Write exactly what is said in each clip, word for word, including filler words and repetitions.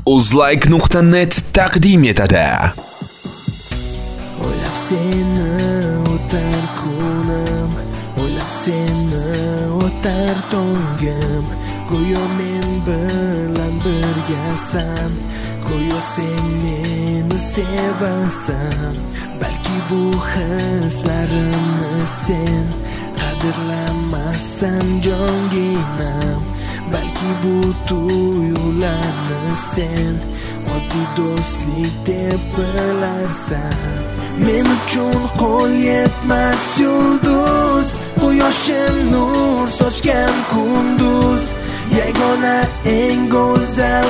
Uzlike nuqta net taqdim etadi. O'ylab seni o'tar kunim, o'ylab seni o'tar tongim. Go'yo men bilan birgasan, go'yo sen meni sevasan. Balki bu hislarimni sen qadrlamassan jonginam. Balki bu tuyularni sen oddiy do'stlik deb bilarsan. Men uchun qo'l yetmas yulduz, quyoshim nur sochgan kunduz. Yagona eng go'zal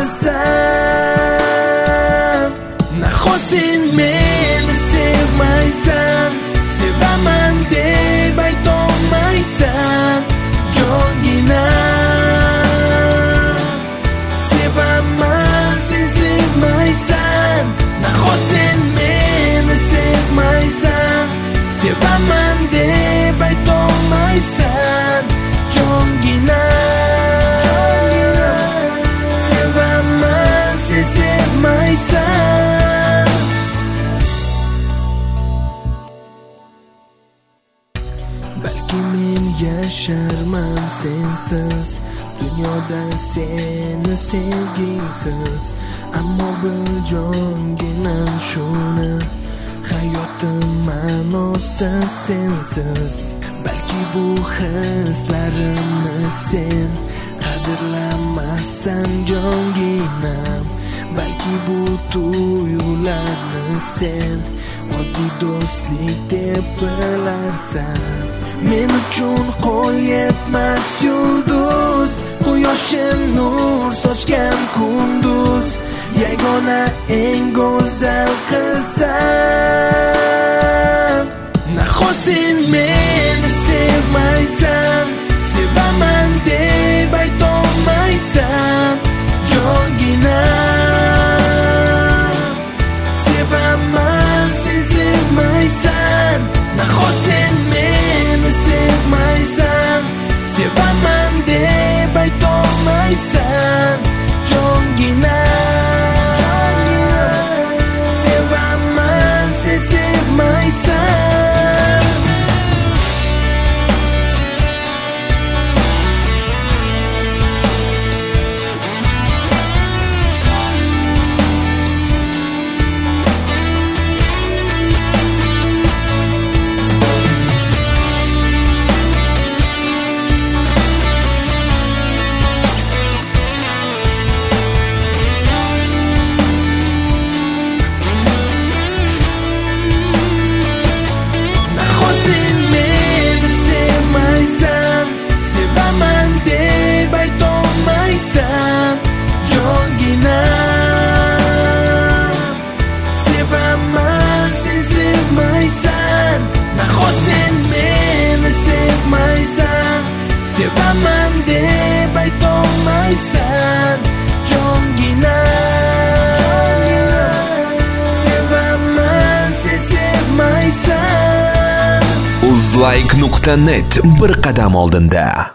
qizsan. Nahot sen meni sevmaysan, sevaman deb aytolmaysan jonginam. Sevaman, sen sevmaysan. Nahot sen meni sevmaysan, sevaman deb aytolmaysan jonginam. Sevaman, sen sevmaysan. Balki men yasharman sensiz, dunyoda seni sevgisiz. Ammo bil jonginam shuni, hayotim ma'nosi sensiz. Balki bu hislarimni sen qadrlamassan jonginam. Balki bu tuyularni sen oddiy do'stlik deb bilarsan. Men uchun qo'l yetmas yulduz, quyoshim nur sochgan kunduz. Yagona eng go'zal qizsan. Nahot sen meni sevmaysan, sevaman deb aytolmaysan jonginam. Sevaman, sen sevmaysan. Nahot sen meni sevmaysan, sevaman deb aytolmaysan jonginam. Sevaman, sen sevmaysan. Sevaman deb aytolmaysan jonginam. Sevaman, sen sevmaysan. Uzlike nuqta net bir qadam oldinda.